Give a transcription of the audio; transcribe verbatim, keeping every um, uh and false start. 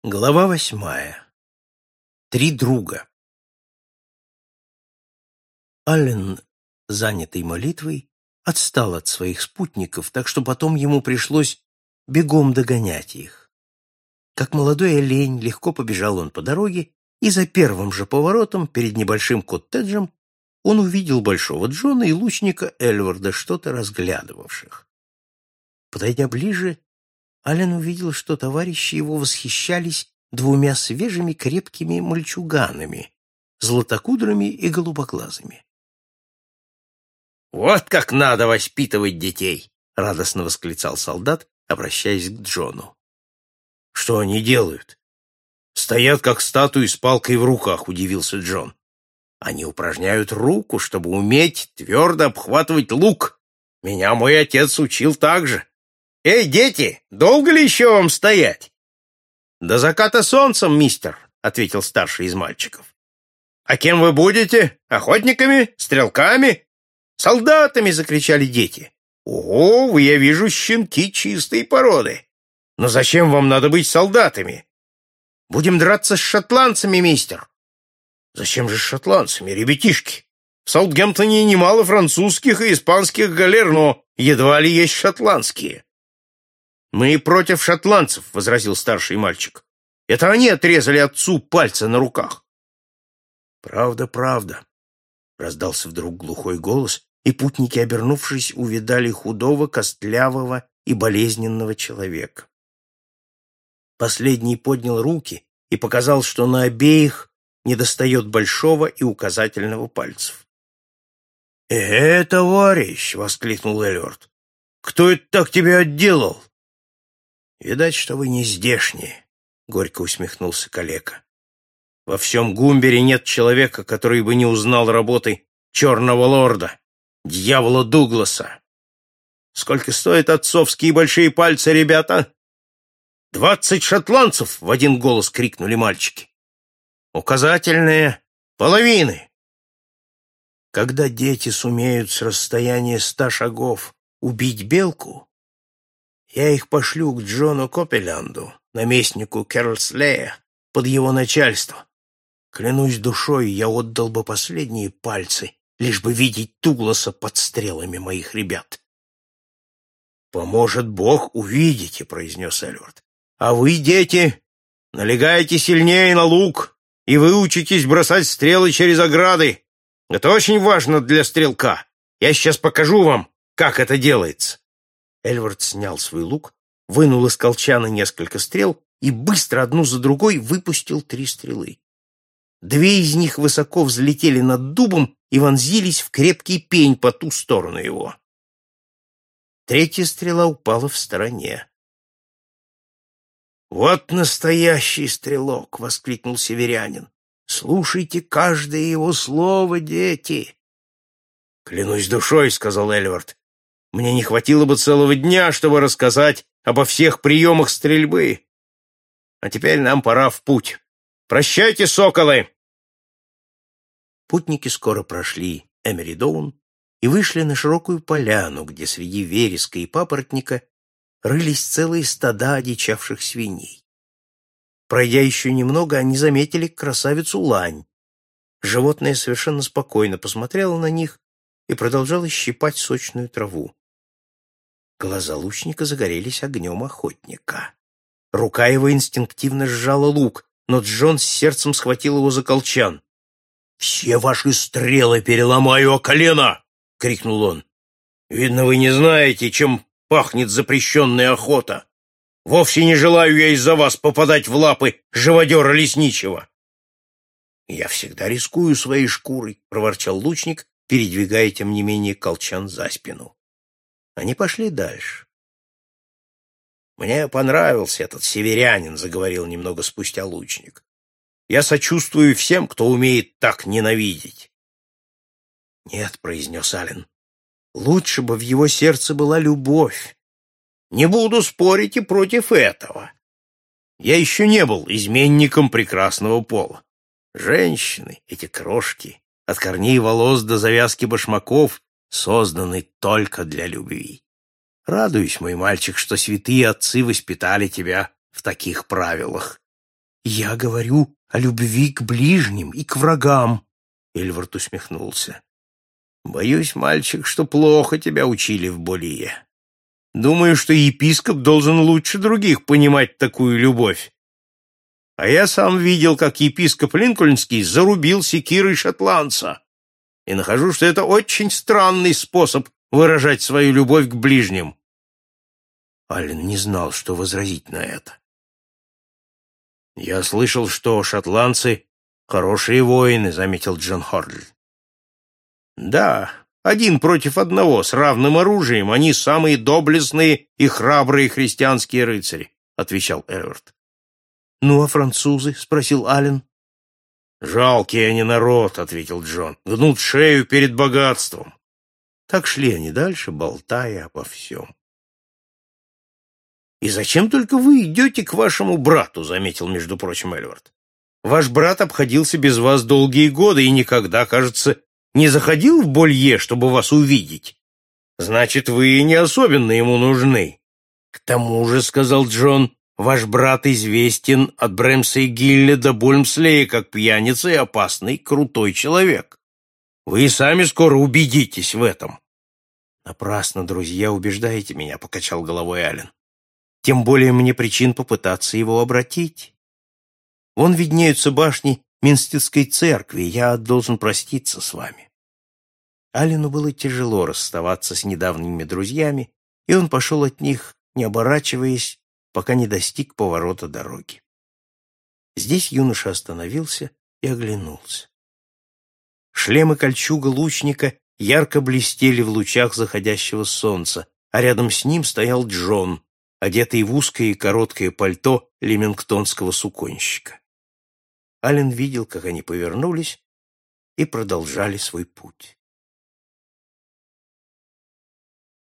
Глава восьмая. Три друга. Аллен, занятый молитвой, отстал от своих спутников, так что потом ему пришлось бегом догонять их. Как молодой олень, легко побежал он по дороге, и за первым же поворотом, перед небольшим коттеджем, он увидел Большого Джона и лучника Эльварда, что-то разглядывавших. Подойдя ближе, Аллен увидел, что товарищи его восхищались двумя свежими крепкими мальчуганами, златокудрыми и голубоглазыми. «Вот как надо воспитывать детей!» — радостно восклицал солдат, обращаясь к Джону. «Что они делают?» «Стоят, как статуи, с палкой в руках», — удивился Джон. «Они упражняют руку, чтобы уметь твердо обхватывать лук. Меня мой отец учил так же. Эй, дети, долго ли еще вам стоять?» «До заката солнцем, мистер», — ответил старший из мальчиков. «А кем вы будете? Охотниками? Стрелками?» «Солдатами!» — закричали дети. «Ого, вы, я вижу, щенки чистой породы. Но зачем вам надо быть солдатами?» «Будем драться с шотландцами, мистер». «Зачем же с шотландцами, ребятишки? В Саутгемптоне немало французских и испанских галер, но едва ли есть шотландские». «Мы против шотландцев», — возразил старший мальчик. «Это они отрезали отцу пальцы на руках». «Правда, правда», — раздался вдруг глухой голос, и путники, обернувшись, увидали худого, костлявого и болезненного человека. Последний поднял руки и показал, что на обеих недостает большого и указательного пальцев. «Э, товарищ!» — воскликнул Эльвард. «Кто это так тебя отделал?» «Видать, что вы не здешние», — горько усмехнулся калека. «Во всем Гумбере нет человека, который бы не узнал работы черного лорда, дьявола Дугласа. Сколько стоят отцовские большие пальцы, ребята?» «Двадцать шотландцев!» — в один голос крикнули мальчики. «Указательные половины!» Когда дети сумеют с расстояния ста шагов убить белку, я их пошлю к Джону Копелянду, наместнику Керлслея, под его начальство. Клянусь душой, я отдал бы последние пальцы, лишь бы видеть Дугласа под стрелами моих ребят. «Поможет Бог, увидите», — произнес Эльвард. «А вы, дети, налегайте сильнее на лук и выучитесь бросать стрелы через ограды. Это очень важно для стрелка. Я сейчас покажу вам, как это делается». Эльвард снял свой лук, вынул из колчана несколько стрел и быстро одну за другой выпустил три стрелы. Две из них высоко взлетели над дубом и вонзились в крепкий пень по ту сторону его. Третья стрела упала в стороне. «Вот настоящий стрелок!» — воскликнул северянин. «Слушайте каждое его слово, дети!» «Клянусь душой!» — сказал Эльвард. «Мне не хватило бы целого дня, чтобы рассказать обо всех приемах стрельбы. А теперь нам пора в путь. Прощайте, соколы!» Путники скоро прошли Эмери-Доун и вышли на широкую поляну, где среди вереска и папоротника рылись целые стада одичавших свиней. Пройдя еще немного, они заметили красавицу лань. Животное совершенно спокойно посмотрело на них и продолжало щипать сочную траву. Глаза лучника загорелись огнем охотника. Рука его инстинктивно сжала лук, но Джон с сердцем схватил его за колчан. «Все ваши стрелы переломаю о колено!» — крикнул он. «Видно, вы не знаете, чем пахнет запрещенная охота. Вовсе не желаю я из-за вас попадать в лапы живодера лесничего». «Я всегда рискую своей шкурой», — проворчал лучник, передвигая, тем не менее, колчан за спину. Они пошли дальше. «Мне понравился этот северянин», — заговорил немного спустя лучник. «Я сочувствую всем, кто умеет так ненавидеть». «Нет», — произнес Аллен, — «лучше бы в его сердце была любовь. Не буду спорить и против этого. Я еще не был изменником прекрасного пола. Женщины, эти крошки, от корней волос до завязки башмаков, созданы только для любви. Радуюсь, мой мальчик, что святые отцы воспитали тебя в таких правилах. Я говорю о любви к ближним и к врагам. Эльвард усмехнулся. Боюсь, мальчик, что плохо тебя учили в Болие. Думаю, что епископ должен лучше других понимать такую любовь. А я сам видел, как епископ Линкольнский зарубил секирой шотландца, и нахожу, что это очень странный способ выражать свою любовь к ближним. Аллен не знал, что возразить на это. «Я слышал, что шотландцы — хорошие воины», — заметил Джон Хорль. «Да, один против одного, с равным оружием, они самые доблестные и храбрые христианские рыцари», — отвечал Эльвард. «Ну, а французы?» — спросил Аллен. «Жалкий они народ», — ответил Джон, — «гнут шею перед богатством». Так шли они дальше, болтая обо всем. «И зачем только вы идете к вашему брату?» — заметил, между прочим, Эльвард. «Ваш брат обходился без вас долгие годы и никогда, кажется, не заходил в Болье, чтобы вас увидеть. Значит, вы не особенно ему нужны». «К тому же, — сказал Джон, — ваш брат известен от Брэмса и Гилля до Бульмслея как пьяница и опасный, крутой человек. Вы и сами скоро убедитесь в этом». «Напрасно, друзья, убеждаете меня», — покачал головой Аллен. «Тем более мне причин попытаться его обратить. Вон виднеются башни Минстедской церкви, я должен проститься с вами». Аллену было тяжело расставаться с недавними друзьями, и он пошел от них, не оборачиваясь, пока не достиг поворота дороги. Здесь юноша остановился и оглянулся. Шлем и кольчуга лучника ярко блестели в лучах заходящего солнца, а рядом с ним стоял Джон, одетый в узкое и короткое пальто лемингтонского суконщика. Аллен видел, как они повернулись и продолжали свой путь.